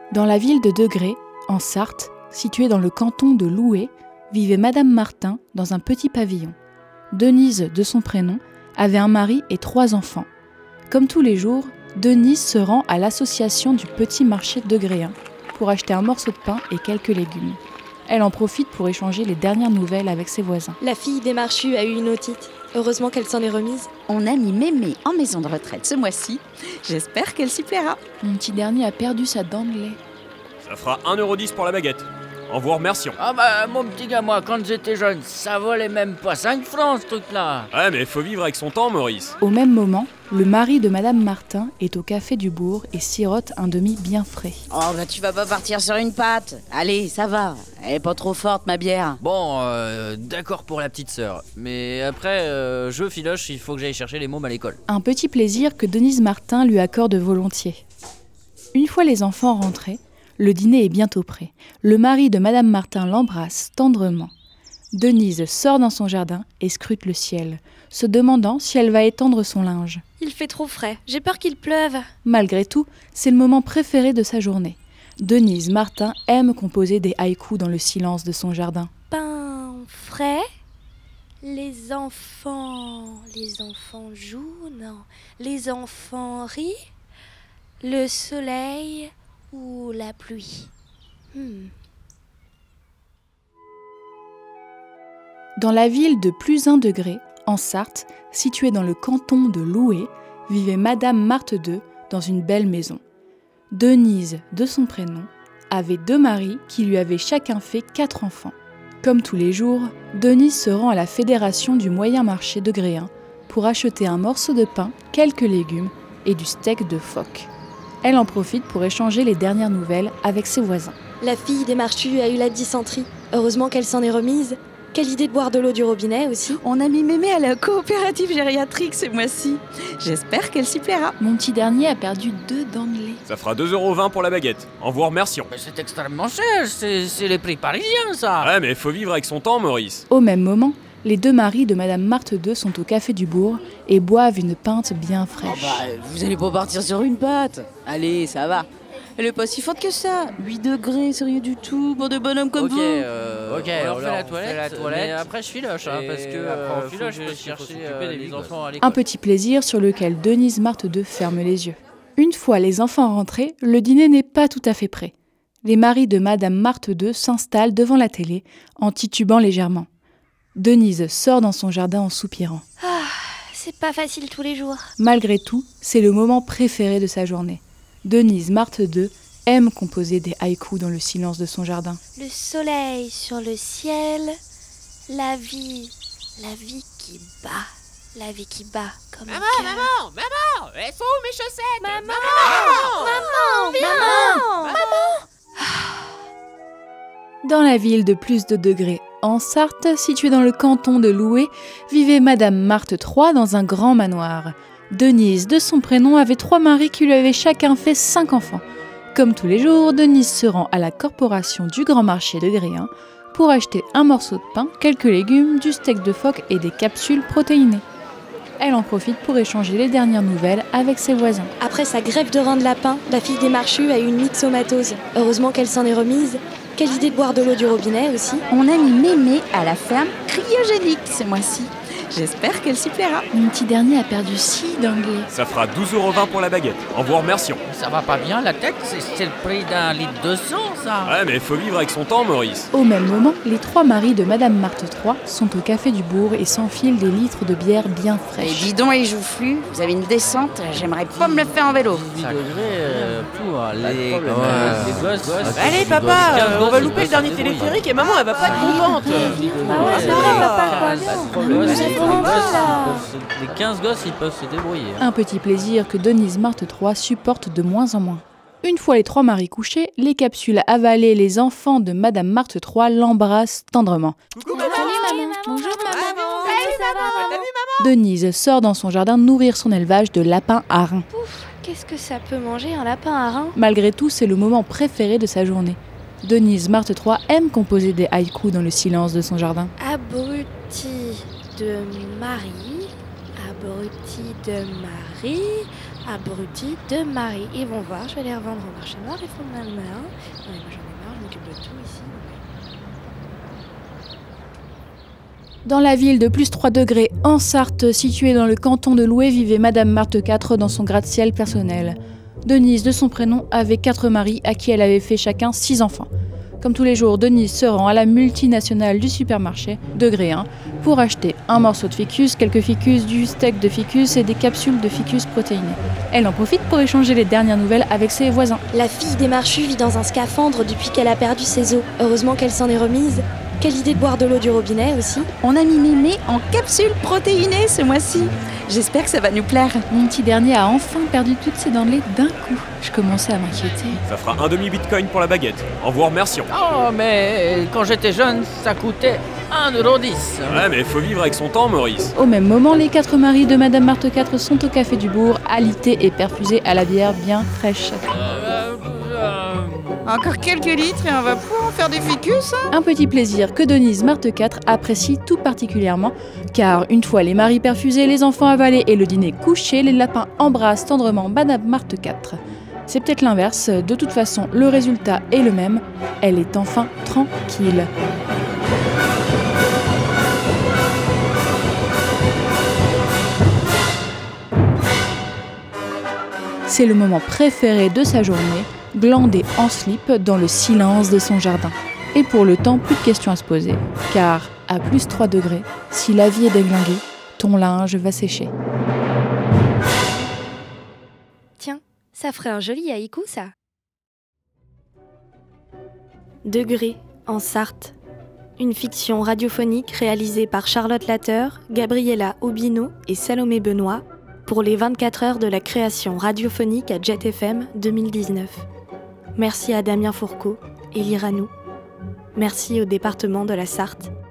Dans la ville de Degré, en Sarthe, située dans le canton de Loué, vivait Madame Martin dans un petit pavillon. Denise, de son prénom, avait un mari et 3 enfants. Comme tous les jours, Denise se rend à l'association du petit marché degréen pour acheter un morceau de pain et quelques légumes. Elle en profite pour échanger les dernières nouvelles avec ses voisins. La fille des Marchus a eu une otite. Heureusement qu'elle s'en est remise. On a mis Mémé en maison de retraite ce mois-ci. J'espère qu'elle s'y plaira. Mon petit dernier a perdu sa dent de lait. Ça fera 1,10€ pour la baguette. En vous remerciant. Ah bah, mon petit gars, moi, quand j'étais jeune, ça valait même pas 5 francs, ce truc-là. Ouais, mais faut vivre avec son temps, Maurice. Au même moment, le mari de Madame Martin est au café du bourg et sirote un demi bien frais. Oh bah tu vas pas partir sur une patte. Allez, ça va. Elle est pas trop forte, ma bière. Bon, d'accord pour la petite sœur. Mais après, je filoche, il faut que j'aille chercher les mômes à l'école. Un petit plaisir que Denise Martin lui accorde volontiers. Une fois les enfants rentrés, le dîner est bientôt prêt. Le mari de Madame Martin l'embrasse tendrement. Denise sort dans son jardin et scrute le ciel, se demandant si elle va étendre son linge. Il fait trop frais, j'ai peur qu'il pleuve. Malgré tout, c'est le moment préféré de sa journée. Denise Martin aime composer des haïkus dans le silence de son jardin. Pain frais, les enfants jouent, non, les enfants rient, le soleil ou la pluie. Dans la ville de plus 1 degré, en Sarthe, située dans le canton de Loué, vivait Madame Marthe II dans une belle maison. Denise, de son prénom, avait 2 maris qui lui avaient chacun fait 4 enfants. Comme tous les jours, Denise se rend à la fédération du moyen marché degréen pour acheter un morceau de pain, quelques légumes et du steak de phoque. Elle en profite pour échanger les dernières nouvelles avec ses voisins. La fille des Marchus a eu la dysenterie. Heureusement qu'elle s'en est remise. Quelle idée de boire de l'eau du robinet aussi. On a mis Mémé à la coopérative gériatrique ce mois-ci. J'espère qu'elle s'y plaira. Mon petit dernier a perdu 2 dents de lait. Ça fera 2,20€ pour la baguette. En vous remerciant. Mais c'est extrêmement cher, c'est les prix parisiens, ça. Ouais, mais faut vivre avec son temps, Maurice. Au même moment, les 2 maris de Madame Marthe II sont au café du bourg et boivent une pinte bien fraîche. Vous allez pas partir sur une patte. Allez, ça va. Elle est pas si forte que ça. 8 degrés, c'est rien du tout pour de bonhommes comme vous. Ok, on fait la toilette, mais après je filoche, parce que après on filoche, je vais chercher les enfants à l'école. Un petit plaisir sur lequel Denise Marthe II ferme les yeux. Une fois les enfants rentrés, le dîner n'est pas tout à fait prêt. Les maris de Madame Marthe II s'installent devant la télé en titubant légèrement. Denise sort dans son jardin en soupirant. C'est pas facile tous les jours. Malgré tout, c'est le moment préféré de sa journée. Denise Marthe II aime composer des haïkus dans le silence de son jardin. Le soleil sur le ciel, la vie qui bat comme un cœur. Maman, elles sont où mes chaussettes? Maman, Dans la ville de plus de degrés, en Sarthe, située dans le canton de Loué, vivait Madame Marthe III dans un grand manoir. Denise, de son prénom, avait 3 maris qui lui avaient chacun fait 5 enfants. Comme tous les jours, Denise se rend à la corporation du grand marché degréen pour acheter un morceau de pain, quelques légumes, du steak de phoque et des capsules protéinées. Elle en profite pour échanger les dernières nouvelles avec ses voisins. Après sa greffe de rein de lapin, la fille des Marchus a eu une myxomatose. Heureusement qu'elle s'en est remise. Quelle idée de boire de l'eau du robinet aussi. On a mis Mémé à la ferme cryogénique ce mois-ci. J'espère qu'elle s'y plaira. Mon petit dernier a perdu 6 dents de lait. Ça fera 12,20€ pour la baguette. En vous remerciant. Ça va pas bien la tête, c'est le prix d'un litre de sang, ça. Ouais, mais faut vivre avec son temps, Maurice. Au même moment, les 3 maris de Madame Marthe III sont au café du bourg et s'enfilent des litres de bière bien Et fraîche. dis donc, les joufflus, vous avez une descente, j'aimerais pas me le faire en vélo. 18 degrés, les gosses. Allez papa, on va louper le dernier téléphérique et maman elle va pas être contente. Les 15 gosses, ils peuvent se débrouiller. Un petit plaisir que Denise Marthe III supporte de moins en moins. Une fois les 3 maris couchés, les capsules avalées, les enfants de Madame Marthe III l'embrassent tendrement. Coucou maman. Bonjour maman. Salut maman. Denise sort dans son jardin nourrir son élevage de lapins à reins. Qu'est-ce que ça peut manger un lapin à rein? Malgré tout, c'est le moment préféré de sa journée. Denise Marthe III aime composer des haïkus dans le silence de son jardin. Abruti de Marie, abruti de Marie. Marie, abruti de Marie. Ils vont voir, je vais les revendre au marché noir, ils font de mal. Ouais, moi j'en ai marre, je m'occupe de tout ici. Dans la ville de plus 3 degrés, en Sarthe, située dans le canton de Loué, vivait Madame Marthe IV dans son gratte-ciel personnel. Denise, de son prénom, avait 4 maris à qui elle avait fait chacun 6 enfants. Comme tous les jours, Denise se rend à la multinationale du supermarché, degré 1, pour acheter un morceau de ficus, quelques ficus, du steak de ficus et des capsules de ficus protéinées. Elle en profite pour échanger les dernières nouvelles avec ses voisins. La fille des Marchus vit dans un scaphandre depuis qu'elle a perdu ses os. Heureusement qu'elle s'en est remise. Quelle idée de boire de l'eau du robinet aussi. On a mis Mémé en capsule protéinée ce mois-ci. J'espère que ça va nous plaire. Mon petit dernier a enfin perdu toutes ses dents de lait d'un coup. Je commençais à m'inquiéter. Ça fera un demi-bitcoin pour la baguette. En vous remerciant. Oh, mais quand j'étais jeune, ça coûtait 1,10 €. Ouais, mais faut vivre avec son temps, Maurice. Au même moment, les 4 maris de Madame Marthe IV sont au café du bourg, alités et perfusés à la bière bien fraîche. Encore quelques litres et on va pouvoir en faire des ficus. Un petit plaisir que Denise Marthe IV apprécie tout particulièrement, car une fois les maris perfusés, les enfants avalés et le dîner couché, les lapins embrassent tendrement Madame Marthe IV. C'est peut-être l'inverse, de toute façon, le résultat est le même, elle est enfin tranquille. C'est le moment préféré de sa journée, glander en slip dans le silence de son jardin. Et pour le temps, plus de questions à se poser, car à plus 3 degrés, si la vie est déglinguée, ton linge va sécher. Tiens, ça ferait un joli haïku, ça. Degré, en Sarthe. Une fiction radiophonique réalisée par Charlotte Latteur, Gabriella Aubino et Salomé Benoît pour les 24 heures de la création radiophonique à Jet FM 2019. Merci à Damien Fourcault et Liranou. Merci au département de la Sarthe